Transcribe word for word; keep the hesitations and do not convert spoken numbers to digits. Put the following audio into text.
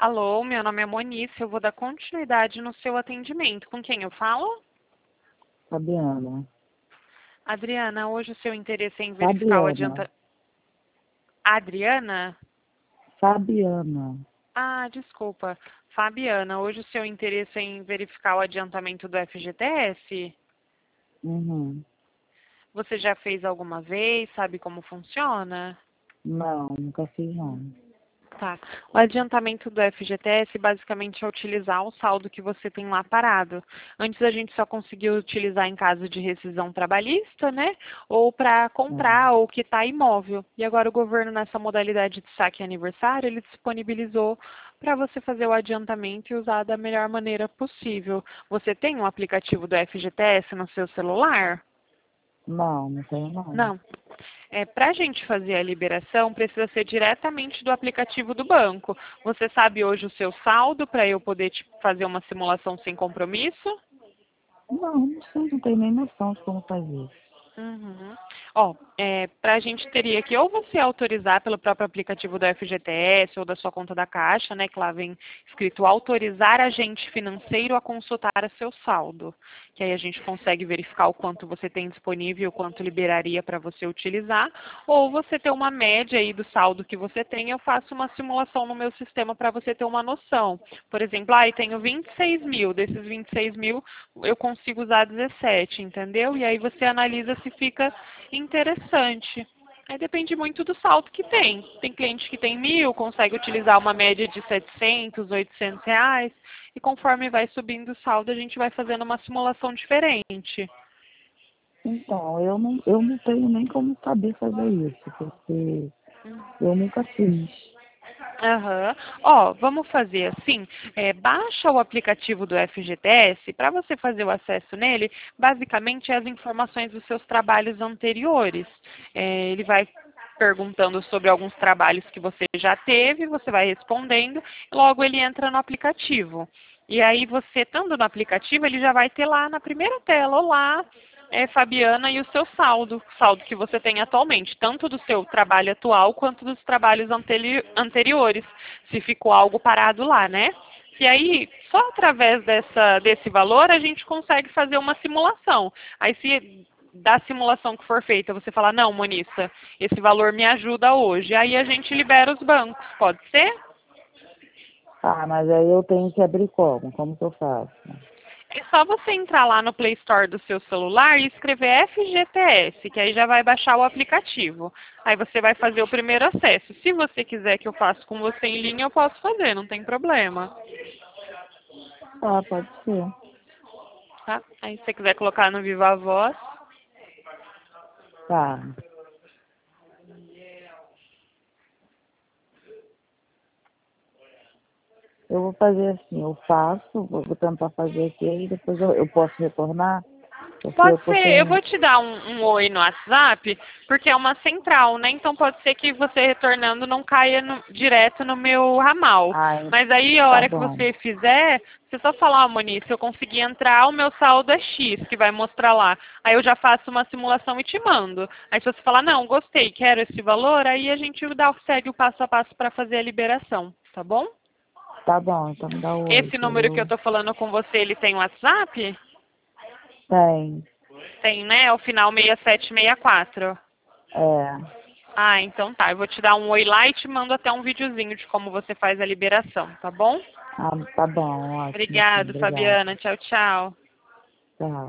Alô, meu nome é Monice, eu vou dar continuidade no seu atendimento. Com quem eu falo? Fabiana. Adriana, hoje o seu interesse é em verificar o Fabiana. adianta... Adriana? Fabiana. Ah, desculpa. Fabiana, hoje o seu interesse é em verificar o adiantamento do F G T S? Uhum. Você já fez alguma vez? Sabe como funciona? Não, nunca fiz não. Tá. O adiantamento do F G T S basicamente é utilizar o saldo que você tem lá parado. Antes a gente só conseguia utilizar em caso de rescisão trabalhista, né? Ou para É. comprar ou quitar imóvel. E agora o governo, nessa modalidade de saque aniversário, ele disponibilizou para você fazer o adiantamento e usar da melhor maneira possível. Você tem um aplicativo do F G T S no seu celular? Não, não tenho não. Não. É, para a gente fazer a liberação, precisa ser diretamente do aplicativo do banco. Você sabe hoje o seu saldo para eu poder te fazer uma simulação sem compromisso? Não, não sei, não tenho nem noção de como fazer. Uhum. Ó, é, para a gente teria que ou você autorizar pelo próprio aplicativo do F G T S ou da sua conta da Caixa, né, que lá vem escrito autorizar agente financeiro a consultar o seu saldo, que aí a gente consegue verificar o quanto você tem disponível e o quanto liberaria para você utilizar, ou você ter uma média aí do saldo que você tem, eu faço uma simulação no meu sistema para você ter uma noção. Por exemplo, ah, eu tenho vinte e seis mil, desses vinte e seis mil eu consigo usar dezessete, entendeu? E aí você analisa se fica interessante. Aí depende muito do saldo que tem. Tem cliente que tem mil, consegue utilizar uma média de setecentos, oitocentos reais, e conforme vai subindo o saldo, a gente vai fazendo uma simulação diferente. Então, eu não, eu não tenho nem como saber fazer isso, porque eu nunca fiz. Aham. Ó, vamos fazer assim, é, baixa o aplicativo do F G T S, para você fazer o acesso nele, basicamente é as informações dos seus trabalhos anteriores. É, ele vai perguntando sobre alguns trabalhos que você já teve, você vai respondendo, e logo ele entra no aplicativo. E aí você, estando no aplicativo, ele já vai ter lá na primeira tela, olá, é, Fabiana, e o seu saldo, saldo que você tem atualmente, tanto do seu trabalho atual quanto dos trabalhos anteri anteriores, se ficou algo parado lá, né? E aí, só através dessa, desse valor, a gente consegue fazer uma simulação. Aí, se da simulação que for feita, você falar, não, Monissa, esse valor me ajuda hoje. Aí a gente libera os bancos, pode ser? Ah, mas aí eu tenho que abrir como? Como que eu faço? É só você entrar lá no Play Store do seu celular e escrever F G T S, que aí já vai baixar o aplicativo. Aí você vai fazer o primeiro acesso. Se você quiser que eu faça com você em linha, eu posso fazer, não tem problema. Ah, pode ser. Tá? Aí se você quiser colocar no Viva Voz. Tá. Eu vou fazer assim, eu faço, vou, vou tentar fazer aqui, aí depois eu, eu posso retornar, porque eu Pode tô ser, eu sem. vou te dar um, um oi no WhatsApp, porque é uma central, né? Então pode ser que você retornando não caia no- direto no meu ramal. Ai, Mas aí a tá hora que bom. você fizer, você só falar, ó, Moniz, se eu conseguir entrar, o meu saldo é X, que vai mostrar lá. Aí eu já faço uma simulação e te mando. Aí se você falar, não, gostei, quero esse valor, aí a gente dá, segue o passo a passo para fazer a liberação, tá bom? Tá bom, então me dá o oi, Esse que aí número que eu eu. tô falando com você, ele tem WhatsApp? Tem. Tem, né? É o final seis sete seis quatro. É. Ah, então tá. Eu vou te dar um oi lá e te mando até um videozinho de como você faz a liberação, tá bom? Ah, tá bom, ótimo, sim, Obrigado, obrigado. Fabiana. Tchau, tchau. Tchau.